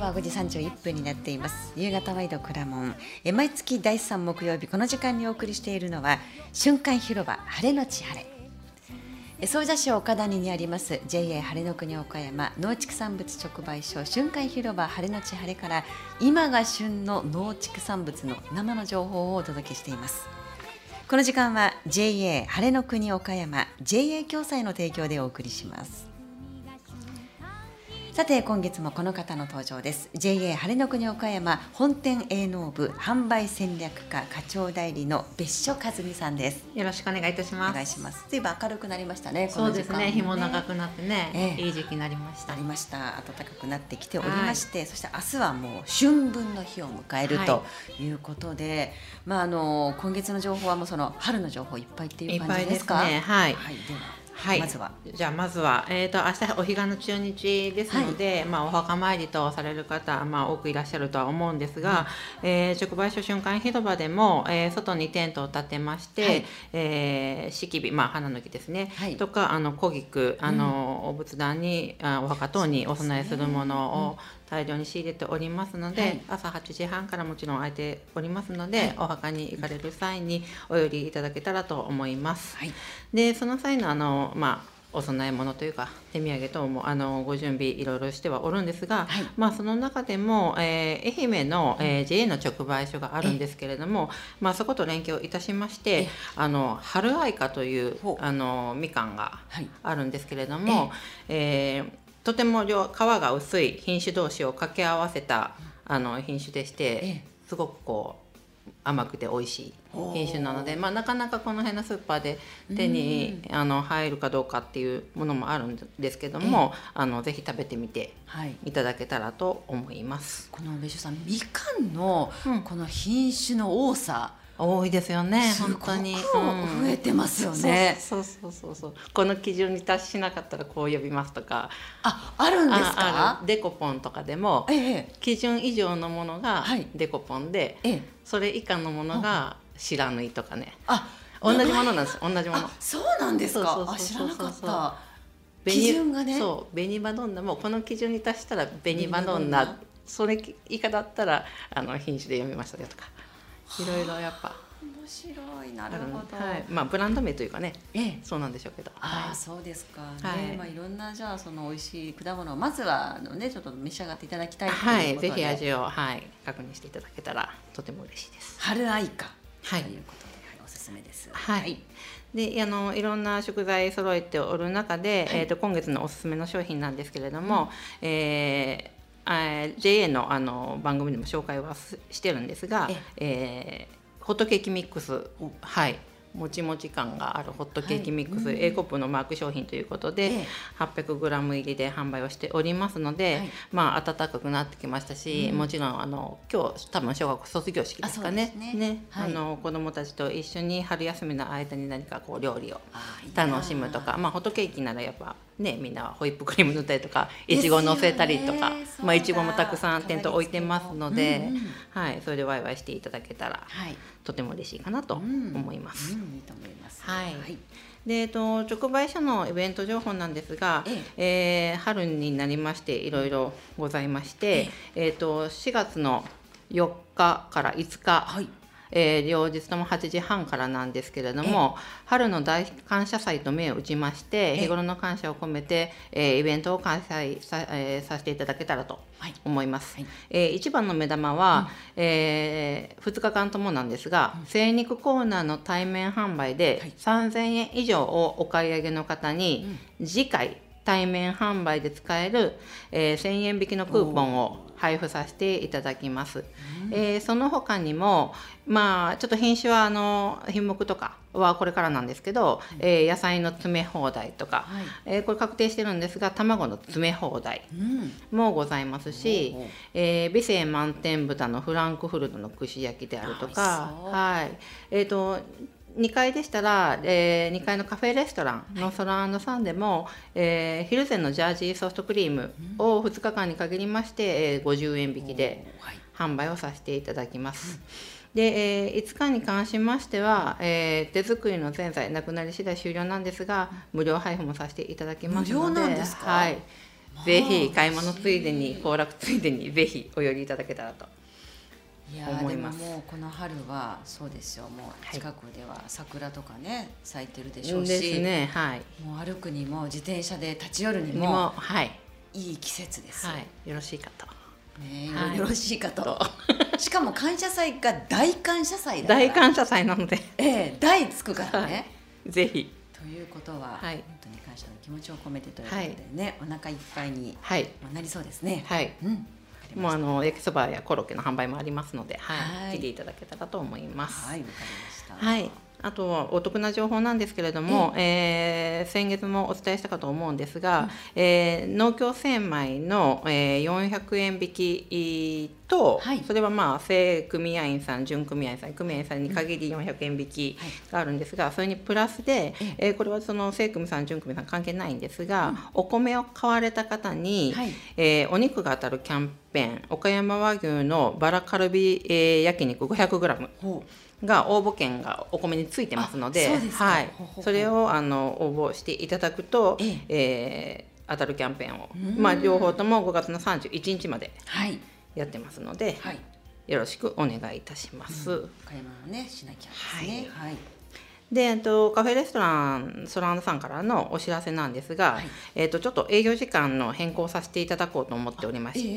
は5時31分になっています。夕方ワイドくらもん、毎月第3木曜日この時間にお送りしているのは瞬間広場晴れのち晴れ。総社市岡谷にあります JA 晴れの国岡山農畜産物直売所瞬間広場晴れのち晴れから今が旬の農畜産物の生の情報をお届けしています。この時間は JA 晴れの国岡山 JA 共済の提供でお送りします。さて今月もこの方の登場です。 JA 晴れの国岡山本店営農部販売戦略課課長代理の別所和美さんです。 よろしくお願いいたします。 お願いします。ずいぶん明るくなりましたね。 そうですね、日も長くなってね、いい時期になりました。 暖かくなってきておりまして、そして明日はもう春分の日を迎えるということで、今月の情報はもうその春の情報いっぱいっていう感じですか？ いっぱいですね。はい、 ではまずは明日お彼岸の中日ですので、お墓参りとされる方、多くいらっしゃるとは思うんですが、直売所瞬間広場でも、外にテントを立てまして、敷火、花の木ですね、とか古菊、お仏壇にお墓等にお供えするものを大量に仕入れておりますので、朝8時半からもちろん空いておりますので、お墓に行かれる際にお寄りいただけたらと思います。でその際のお供え物というか手土産等もご準備いろいろしてはおるんですが、その中でも、愛媛の、JA の直売所があるんですけれども、そこと連携をいたしまして春愛花というみかんがあるんですけれども、とても皮が薄い品種同士を掛け合わせた品種でして、すごく甘くて美味しい品種なので、なかなかこの辺のスーパーで手に入るかどうかっていうものもあるんですけども、ぜひ食べてみていただけたらと思います。 この別所さん、みかんのこの品種の多さ、 多いですよね。本当に増えてますよね。 そうこの基準に達しなかったらこう呼びますとかあるんですか？ デコポンとかでも、基準以上のものがデコポンで、それ以下のものが白縫いとかね、同じものなんです。同じもの。 そうなんですか？知らなかった。基準がね、 紅バドンナもこの基準に達したら紅バドンナ、それ以下だったら品種で読みましたよとか、いろいろやっぱ面白い。なるほど。 ブランド名というかね、そうなんでしょうけど。 そうですかね。いろんなじゃあその美味しい果物をまずはちょっと召し上がっていただきたいということで、 ぜひ味を確認していただけたらとても嬉しいです。 春愛花ということでおすすめです。 でいろんな食材揃えておる中で、今月のおすすめの商品なんですけれども、JA の番組でも紹介はしてるんですが、ホットケーキミックス、もちもち感があるホットケーキミックス、A コップのマーク商品ということで、800g 入りで販売をしておりますので、暖かくなってきましたし、もちろん今日多分小学校卒業式ですかね。子どもたちと一緒に春休みの間に何か料理を楽しむとか、ホットケーキならやっぱね、みんなはホイップクリーム塗ったりとかいちご乗せたりとか、いちごもたくさん店頭置いてますので、それでワイワイしていただけたら、とても嬉しいかなと思います。 いいと思います。 で直売所のイベント情報なんですが、春になりましていろいろございまして、4月の4日から5日、両日とも8時半からなんですけれども、春の大感謝祭と銘を打ちまして、日頃の感謝を込めて、イベントを開催させていただけたらと思います。一番の目玉は、2日間ともなんですが、精肉コーナーの対面販売で3000円以上をお買い上げの方に、次回対面販売で使える、1000円引きのクーポンを配布させていただきます。その他にもちょっと品種は品目とかはこれからなんですけど、野菜の詰め放題とか、これ確定してるんですが卵の詰め放題もございますし、美性満点豚のフランクフルトの串焼きであるとか、2階でしたら、2階のカフェレストランのソラ&サンでも、ヒルゼンのジャージーソフトクリームを2日間に限りまして、50円引きで販売をさせていただきます。で、5日に関しましては、手作りのぜんざいなくなり次第終了なんですが、無料配布もさせていただきますので。 無料なんですか？ ぜひ買い物ついでに行楽ついでにぜひお寄りいただけたらと思います。 でももうこの春はそうですよ、もう近くでは桜とかね咲いてるでしょうしですね、はい、 もう歩くにも自転車で立ち寄るにもはい、 いい季節です、 はい、よろしいかと、 ね、 はい、 よろしいかとしかも感謝祭が大感謝祭だから、 大感謝祭なので、 大つくからね、 はい、ぜひということは、 はい、 本当に感謝の気持ちを込めてということでね、はい、お腹いっぱいになりそうですね。 はい、もう焼きそばやコロッケの販売もありますので、はい、来ていただけたらと思います。 はい、わかりました。 はい、あとはお得な情報なんですけれども、先月もお伝えしたかと思うんですが、農協精米の、400円引きと、それはまあ正組合員さん、準組合員さん、組合員さんに限り400円引きがあるんですが、それにプラスで、これはその正組さん、準組さん関係ないんですが、お米を買われた方に、お肉が当たるキャンペーン、岡山和牛のバラカルビ、焼肉 500gが応募券がお米についてますので、はい、それを応募していただくと、当たるキャンペーンを、まあ、両方とも5月の31日までやってますので、よろしくお願いいたします。 買い物ねしなきゃですね。はい。 でカフェレストランソランドさんからのお知らせなんですが、ちょっと営業時間の変更させていただこうと思っておりまして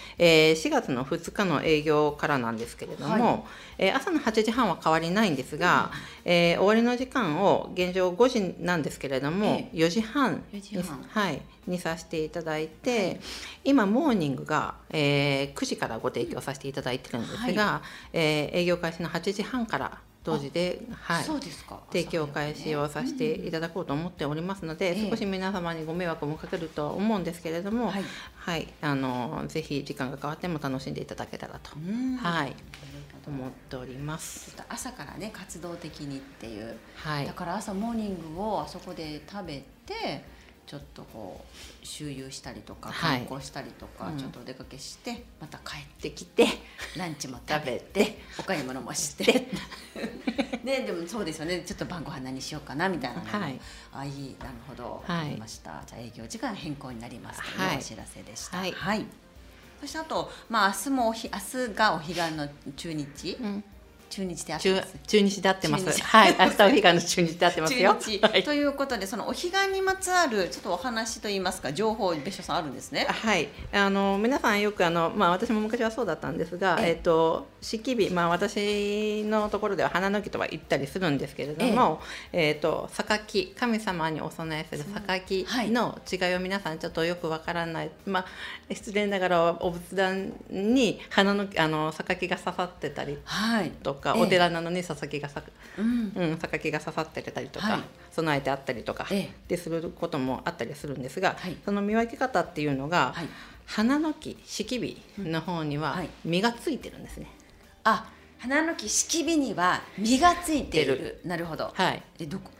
、4月の2日の営業からなんですけれども、朝の8時半は変わりないんですが、終わりの時間を現状5時なんですけれども、4時半にさせていただいて、今モーニングが、9時からご提供させていただいてるんですが、営業開始の8時半から同時で、 そうですか、 提供開始をさせていただこうと思っておりますので、少し皆様にご迷惑もかけるとは思うんですけれども、ぜひ時間が変わっても楽しんでいただけたらと、思っております。 ちょっと朝からね活動的にっていう、だから朝モーニングをあそこで食べてちょっとこう周遊したりとか観光したりとか、ちょっとお出かけしてまた帰ってきてランチも食べてお買い物もしてね、でもそうですよね、ちょっと晩ご飯何しようかなみたいなのも、いい、なるほど、分かりました。じゃあ営業時間変更になりますというお知らせでした。そしてあと、明日がお彼岸の中日、中日であってます。 中日であってます。はい、明日お彼岸の中日であってますよ。 ということで、そのお彼岸にまつわるちょっとお話といいますか情報、別所さんあるんですね。 はい、皆さんよく私も昔はそうだったんですが、式日、私のところでは花の木とは言ったりするんですけれども、榊、神様にお供えする榊の違いを皆さんちょっとよくわからない。失礼ながらお仏壇に花の榊が刺さってたりとか、お寺なのに榊が榊が刺さってたりとか、備えてあったりとかですることもあったりするんですが、その見分け方っていうのが、花の木式日の方には実がついてるんですね。 花の木式日には実がついている。なるほど。どこ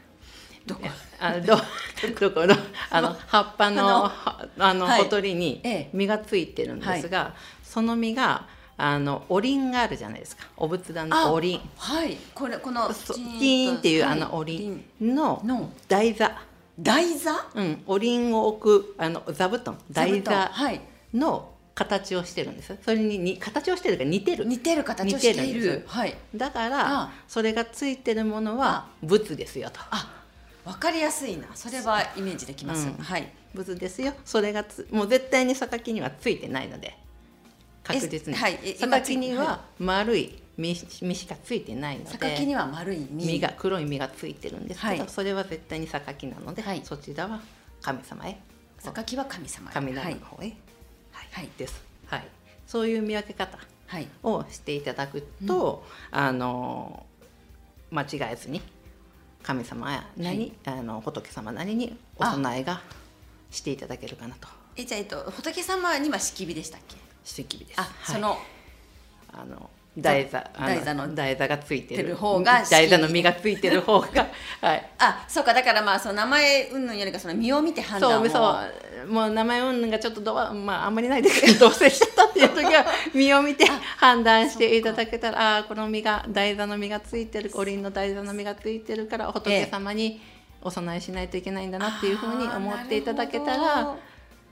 葉っぱのほとりに実がついてるんですが、その実がおりんがあるじゃないですか。お仏壇のおりん、 このティーンっていうおりんの台座、おりんを置く座布団、台座の形をしてるんです。それに形をしてるから似てる形をしている。 だからそれがついてるものは仏ですよと。 わかりやすいな。それはイメージできます。 仏ですよ。それがもう絶対に榊にはついてないので。確実に榊には丸い実しかついてないので、 榊には丸い黒い実がついてるんですけど、それは絶対に榊なので、そちらは神様へ、 榊は神様へ、 神様の方へ、です。そういう見分け方をしていただくと、間違えずに神様や仏様なりにお供えがしていただけるかなと。 じゃあ仏様には式日でしたっけ？ 式日です。 その台座がついてる方が、台座の実がついてる方がそうか。だからその名前云々よりかその実を見て判断を、 もう名前云々がちょっとあんまりないですけど、同棲しちゃったっていう時は実を見て判断していただけたら、この実が台座の実がついてる、おりんの台座の実がついてるから仏様にお供えしないといけないんだなっていうふうに思っていただけたら、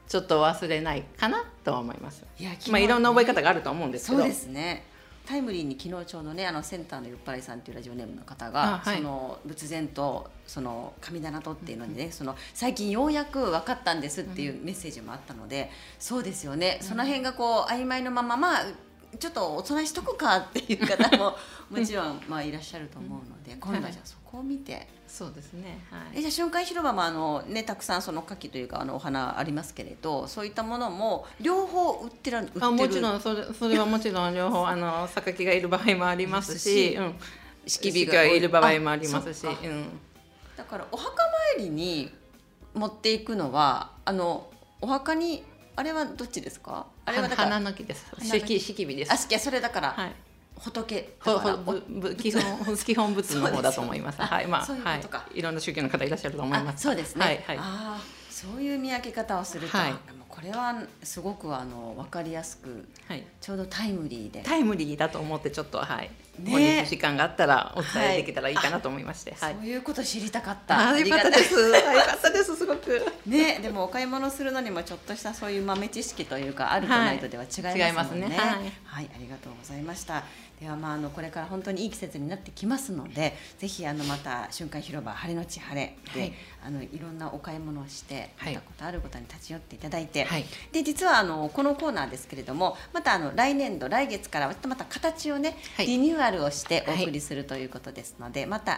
ちょっと忘れないかなとは思います。 いや、 いろんな覚え方があると思うんですけど。 そうですね。タイムリーに昨日ちょうどね、センターのゆっぱりさんっていうラジオネームの方が、その仏前とその神棚とっていうのにね、その最近ようやく分かったんですっていうメッセージもあったので、そうですよね、その辺がこう曖昧のまま、ちょっとお供えしとくかっていう方ももちろんいらっしゃると思うので、今度はじゃあそこを見て。 そうですね、はい、 じゃあ瞬間広場もたくさんその花器というかお花ありますけれど、そういったものも両方売ってる。 もちろんそれはもちろん両方榊がいる場合もありますし、式火がいる場合もありますし、 だからお墓参りに持っていくのはお墓にあれはどっちですか？あれはだから花の木です。式火です。 それだから、はい、仏だから基本仏の方だと思います。はい、 そういうことか。 いろんな宗教の方いらっしゃると思います。 そうですね。 はい、 そういう見分け方をすると、これはすごく分かりやすく、ちょうどタイムリーだと思って、ちょっと本日時間があったらお伝えできたらいいかなと思いまして、 そういうこと知りたかった。 よかったです。よかったです、すごく。 ね、でもお買い物するのにもちょっとしたそういう豆知識というかあるとないとでは違いますもんね。はい、ありがとうございました。ではこれから本当にいい季節になってきますので、ぜひまた瞬間広場晴れのち晴れで、いろんなお買い物をして見たことある方に立ち寄っていただいて、で実はこのコーナーですけれども、また来月からまた形をね、リニューアルをしてお送りするということですので、また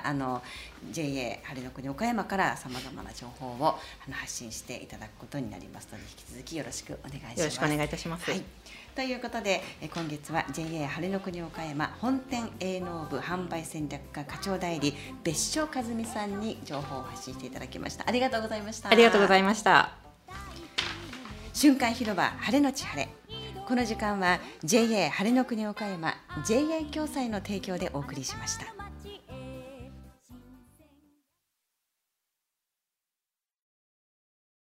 JA 晴れの国岡山からさまざまな情報を発信していただくことになりますので、引き続きよろしくお願いします。 よろしくお願いいたします。 ということで、今月は JA 晴れの国岡山本店営農部販売戦略課課長代理別所和美さんに情報を発信していただきました。ありがとうございました。 ありがとうございました。 瞬間広場晴れのち晴れ、この時間は JA 晴れの国岡山 JA 共済の提供でお送りしました。